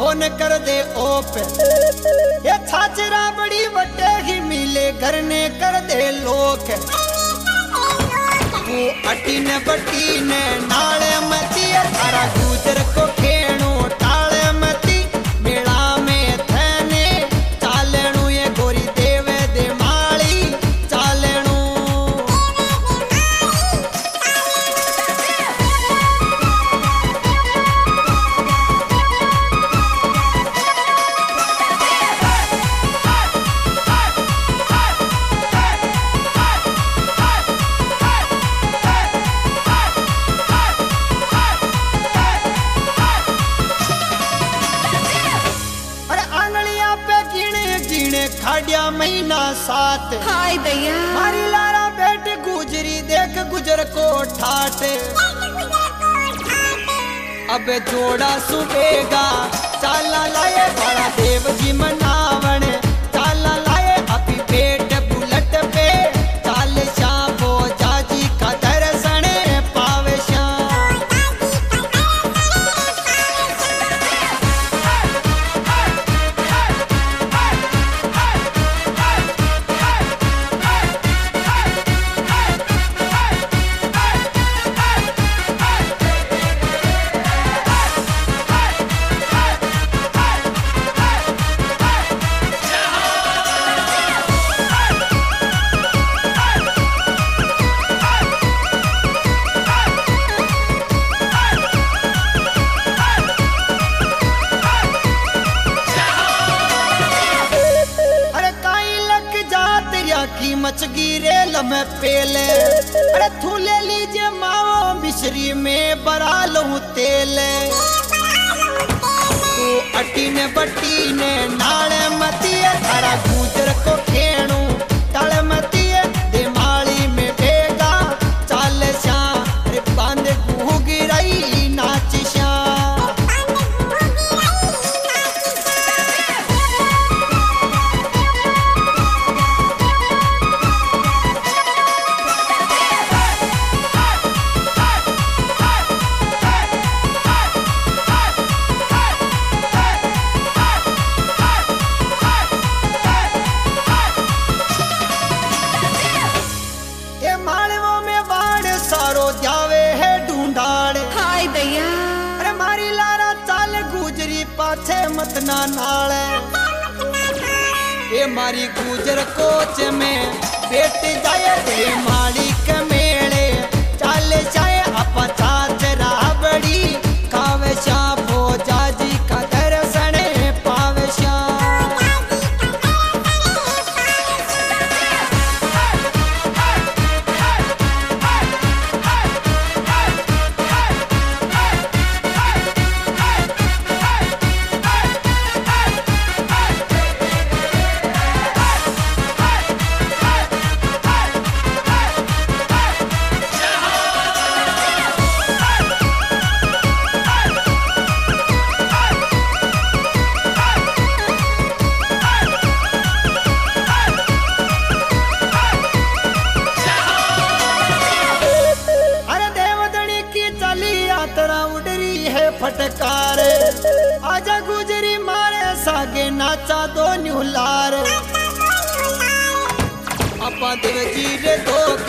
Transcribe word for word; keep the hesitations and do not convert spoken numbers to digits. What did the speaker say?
phone कर दे ओप ये छाचरा बड़ी बटे ही मिले घर ने कर दे लोक तू अटी ने बटी ने नाले मती थारा गुजर को खेणू टाले मती मेला में थने चालेणू ये गोरी देवे दे माली चालेणू खाड़िया महीना सात हाय दैया मारी लारा बैठ गुजरी देख गुजर को ठाट अबे जोड़ा सुबेगा चाला लाए बड़ा देव जी मनावण चाला लाए अभी पेट बुलट पे चाल शाबो जाजी का दर्शन पावे की मच गिरे लमे पेले अरे तू ले लीजिए माओ मिश्री में बरा लूं तेल तू अटी ने बटी ने नाले मती थारा गुजर को खेणू तल मती दे माली में बेगा चाल श्या अरे बांध गू गिरई नाच श्या पाछे मत ना नाले ये मारी गुजर कोच में बेट जाए दे माली के मेले चाले जाए अपा चाच राबड़ी कावे शाबो जाजी का दर्शन पावे श्या फटकार आजा गुजरी मारे सागे नाचा दो न्यूलार अपा देव जी रे दो